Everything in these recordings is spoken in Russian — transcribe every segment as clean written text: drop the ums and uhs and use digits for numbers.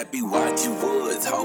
happy what you was, ho.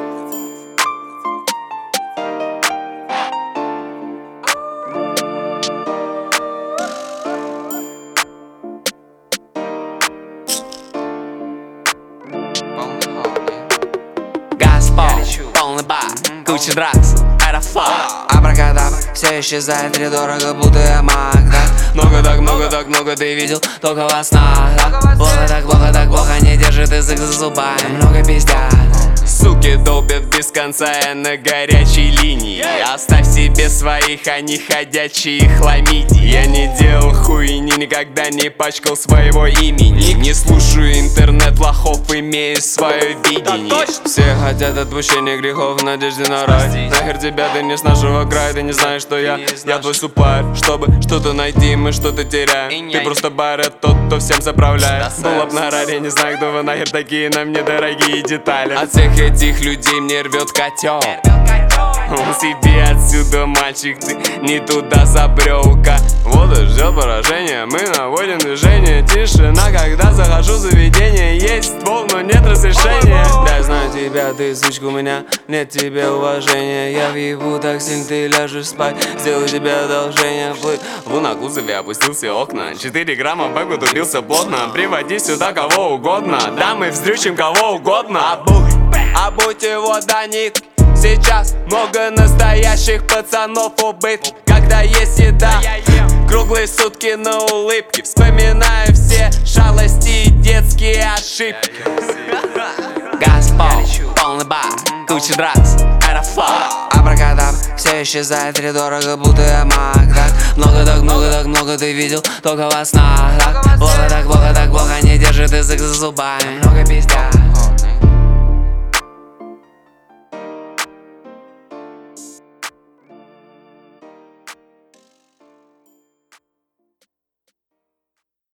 Газпол, полный бар, куча дракс, аэрофлот. Абракадабра, все исчезает, втридорого, будто я маг, да? Много ты видел, только во снах, да? Плохо так плохо, не держит язык за зубами, много пиздят. Суки долбят без конца, я на горячей линии. Оставь себе своих, они ходячие хламидии. Я не делал хуйни, никогда не пачкал своего имени. Не слушаю интернет лохов, имею свое видение. Все хотят отпущения грехов в надежде на рай. Нахер тебя, ты не с нашего края, ты не знаешь, что я твой супер. Чтобы что-то найти, мы что-то теряем. Ты просто барят тот, кто всем заправляет. Был об на раре, не знаю, кто вы нахер такие, нам недорогие детали. От всех этих людей мне рвет котел. Себе отсюда, мальчик, ты не туда забрел-ка. Вот и ждет поражения, мы наводим движение. Тишина, когда захожу в заведение. Есть ствол, но нет разрешения. Да, я знаю тебя, ты сучка, у меня нет тебе уважения. Я въебу так сильно, ты ляжешь спать. Сделаю тебе одолжение. Плыву на кузове, опустил все окна. 4 грамма бэк утупился плотно. Приводи сюда кого угодно. Да, мы вздрючим кого угодно. А будь его до них. Сейчас много настоящих пацанов убит, когда есть еда. Круглые сутки на улыбке, вспоминаю все шалости и детские ошибки. Газпол, полный бар, куча дракс, аэрофлот. Абракадабра, все исчезает, втридорого, будто я маг, да? Много ты видел, только во снах, да? Плохо так плохо, не держит язык за зубами, много пиздят.